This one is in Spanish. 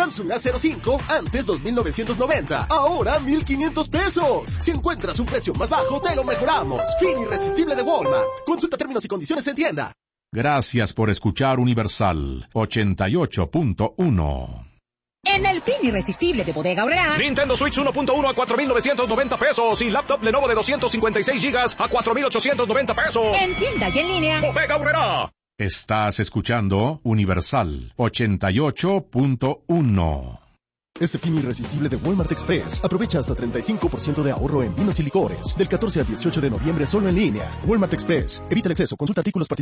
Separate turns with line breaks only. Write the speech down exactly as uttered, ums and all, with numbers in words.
Samsung A cero cinco, antes dos mil novecientos noventa, ahora mil quinientos pesos. Si encuentras un precio más bajo, te lo mejoramos. Fin irresistible de Walmart. Consulta términos y condiciones en tienda.
Gracias por escuchar Universal ochenta y ocho punto uno.
En el fin irresistible de Bodega Aurrerá,
Nintendo Switch uno punto uno a cuatro mil novecientos noventa pesos y laptop Lenovo de doscientos cincuenta y seis gigas a cuatro mil ochocientos noventa pesos.
En tienda y en línea.
Bodega Aurrerá.
Estás escuchando Universal ochenta y ocho punto uno.
Este fin irresistible de Walmart Express. Aprovecha hasta treinta y cinco por ciento de ahorro en vinos y licores. Del catorce al dieciocho de noviembre solo en línea. Walmart Express. Evita el exceso. Consulta artículos participantes.